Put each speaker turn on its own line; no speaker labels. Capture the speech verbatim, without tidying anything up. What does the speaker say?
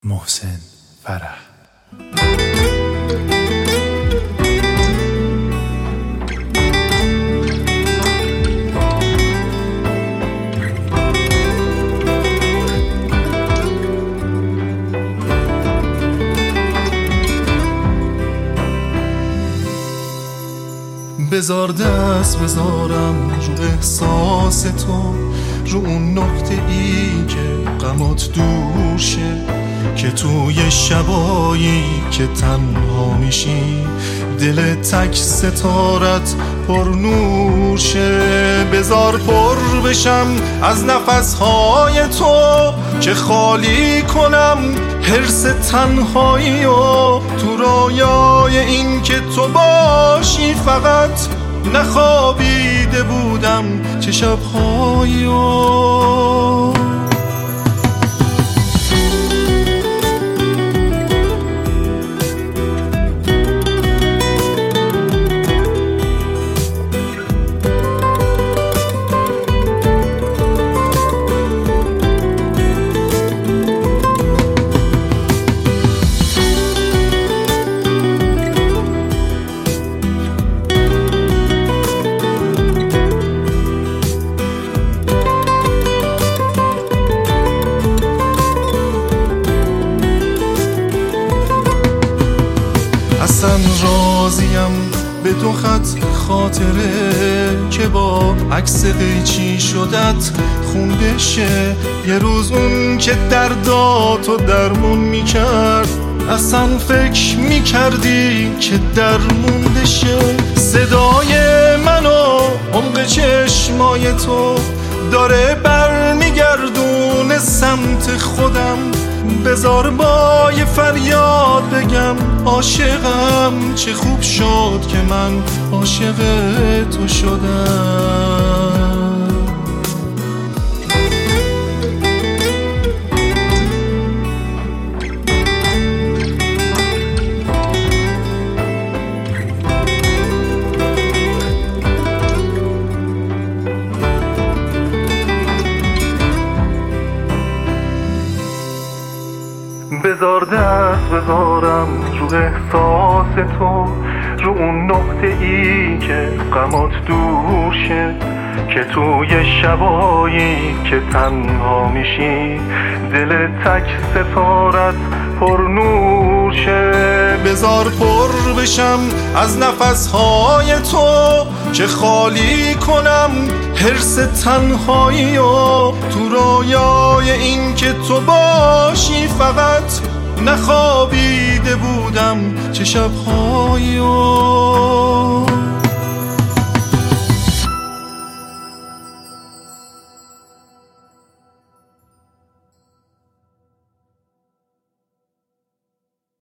محسن فرح.
بذار دست بذارم رو احساس تو، رو اون نقطه ای که غمات دور شه، که توی شبایی که تنها میشی دل تک ستارت پر نور شه. بذار پر بشم از نفسهای تو که خالی کنم حرص تنهایی و تو رویای این که تو باشی فقط نخوابیده بودم چه شبهایی و اصلا راضیم به دو خط خاطره که با عکس قیچی شدت خونده شه. یه روز اون که درداتو درمون میکرد اصلا فکر میکردی که درمونده شه. صدای من و عمق چشمای تو داره بر میگردونه سمت خودم. بذار با یه فریاد بگم عاشقم، چه خوب شد که من عاشق تو شدم. بذار دست بذارم رو احساس تو، رو اون نقطه ای که غمات دور شه، که توی شبایی که تنها میشی دل تک ستارت پر نور شه. بذار پر بشم از نفسهای تو که خالی کنم حرص تنهایی و تو رویای این که تو باشی فقط نخوابیده بودم چه شبهایی و